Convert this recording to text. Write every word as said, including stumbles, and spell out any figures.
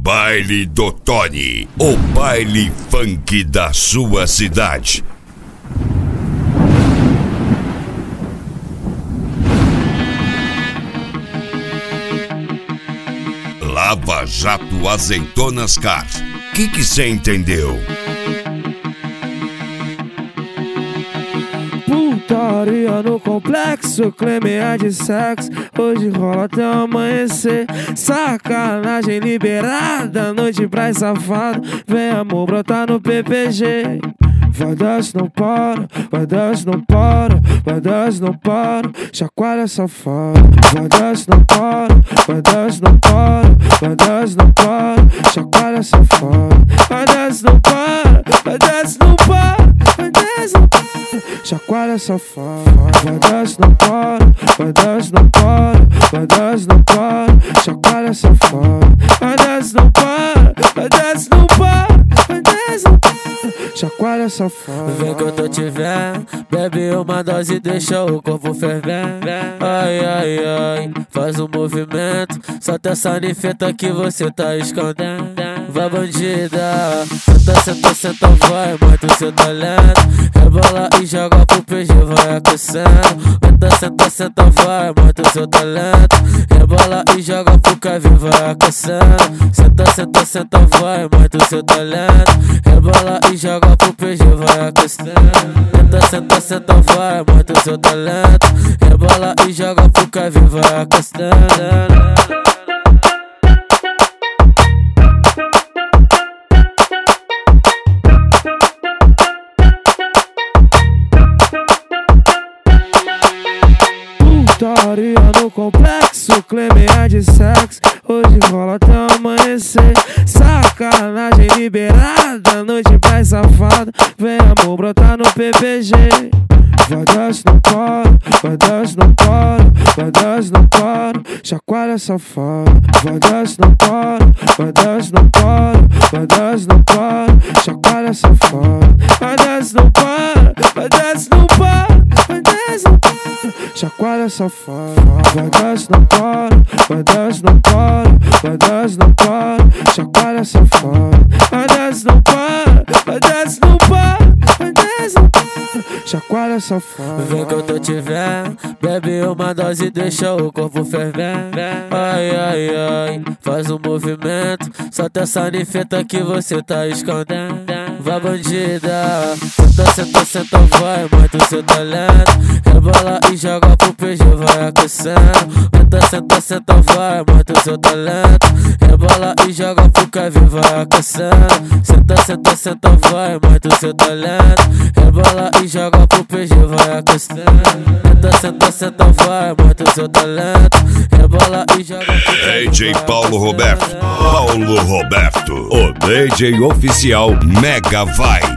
Baile do Tony, o baile funk da sua cidade. Lava Jato Azeitonas Car. Que que cê entendeu? Putaria no complexo, clima de sexo. Hoje rola até amanhecer. Sacanagem liberada, noite pra safado. Vem amor brotar no P P G. Vai desce, não para, vai desce, não para, vai desce, não para, chacoalha safado. Vai desce, não para, vai desce, não para, vai desce, não para, chacoalha safado. Vai desce, não para, vai desce, não para, vai desce, não para, chacoalha safado. Vai desce, não para, vai desce, não para, vai desce, não para, chacoalha safado. Vai desce, não para, vai desce, não para, vai desce, não para, chacoalha safado. Vem que eu tô te vendo, bebe uma dose e deixa o corpo fervendo. Ai, ai, ai, faz um movimento, solta essa ninfeta que você tá escondendo. Vai bandida, senta, senta, senta, vai, mostra o seu talento. Rebola e joga pro P G, vai aquecendo. Senta, senta, senta, vai, mostra o seu talento. Rebola e joga pro Kevin, vai aquecendo. Senta, senta, senta, vai, mostra o seu talento. Rebola e joga pro P G, vai aquecendo. Senta, senta, senta, vai, mostra o seu talento. Rebola e joga pro Kevin, vai aquecendo. Putaria no complexo, clima de sexo. Hoje rola até amanhecer. Sacanagem liberada, noite pra safado. Vem amor brotar no P P G. Vai desce, não para, vai desce, não para, vai desce, não para, chacoalha safado. Vai desce, não para, vai desce, não para, vai desce, não para, chacoalha safado. Vai desce, não para, vai desce, não para, vai desce, não para, chacoalha safado. Vai desce, não para, vai desce, não para, vai desce, não para, chacoalha safado. Vai desce, não para, vai desce, não para, vai desce, não para, chacoalha safado. Vem que eu tô te vendo, bebe uma dose e deixa o corpo fervendo. Ai, ai, ai, faz um movimento, solta essa ninfeta que você tá escondendo. Vai bandida, senta, senta, senta, vai, mostra o seu talento. Rebola e joga pro P G, vai aquecendo. Senta, senta, senta, vai, mostra o seu talento. Rebola e joga pro Kevin, vai aquecendo. Senta, senta, senta, vai, mostra o seu talento. Rebola e joga pro P G, vai aquecendo. Senta, senta, senta, vai, mostra o seu talento. Rebola e joga pro Kevin. D J Paulo Roberto, Paulo Roberto, o D J oficial Mega Vai.